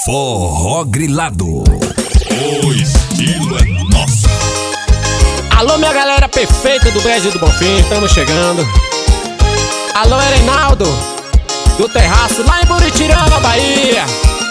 Forró Grilado. O estilo é nosso. Alô, minha galera perfeita do Brejo do Bonfim, estamos chegando. Alô, Reinaldo, do Terraço, lá em Buritirama, Bahia.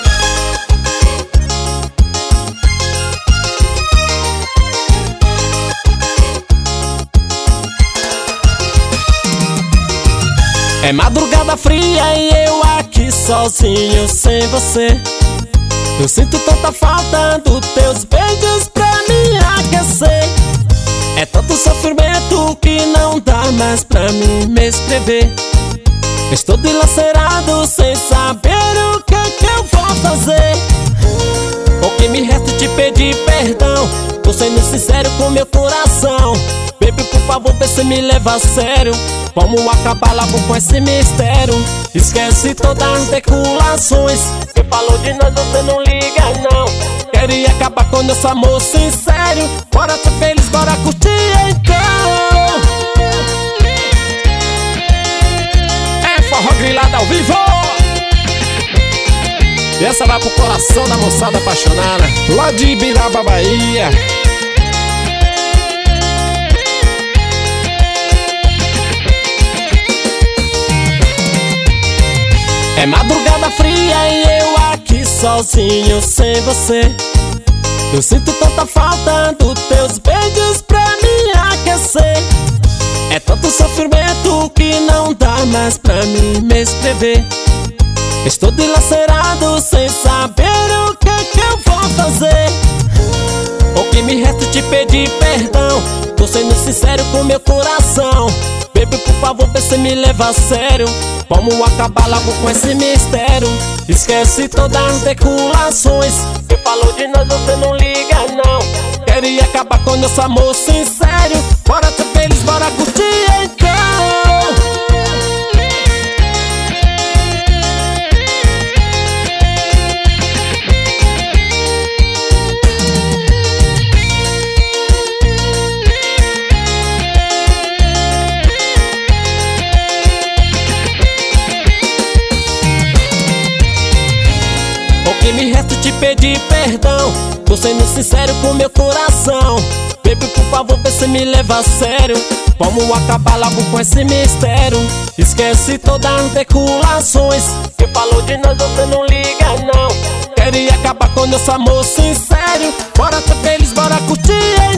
É madrugada fria e eu aqui sozinho sem você. Eu sinto tanta falta dos teus beijos pra me aquecer. É tanto sofrimento que não dá mais pra mim me escrever. Estou dilacerado sem saber o que eu vou fazer. O que me resta te pedir perdão. Tô sendo sincero com meu coração. Baby, por favor, vê se me leva a sério. Vamos acabar logo com esse mistério. Esquece todas as especulações. Quem falou de nós você não liga não. Queria acabar com nosso amor sincero. Bora ser feliz, bora curtir então. É Forró Grilado ao vivo. E essa vai pro coração da moçada apaixonada, lá de Ibiraba, Bahia. É madrugada fria e eu aqui sozinho sem você. Eu sinto tanta falta dos teus beijos pra me aquecer. É tanto sofrimento que não dá mais pra mim me escrever. Estou dilacerado sem saber o que eu vou fazer. O que me resta te pedir perdão. Tô sendo sincero com meu coração. Baby, por favor, vê se me leva a sério. Vamos acabar logo com esse mistério. Esquece todas as especulações. Quem falou de nós você não liga não. Queria acabar com nosso amor sincero. Bora ser feliz, bora curtir então. O que me resta te pedir perdão. Tô sendo sincero com meu coração. Baby, por favor, vê se me leva a sério. Vamos acabar logo com esse mistério. Esquece todas as especulações. Quem falou de nós você não liga não. Queria acabar com nosso amor sincero. Bora ser feliz, bora curtir.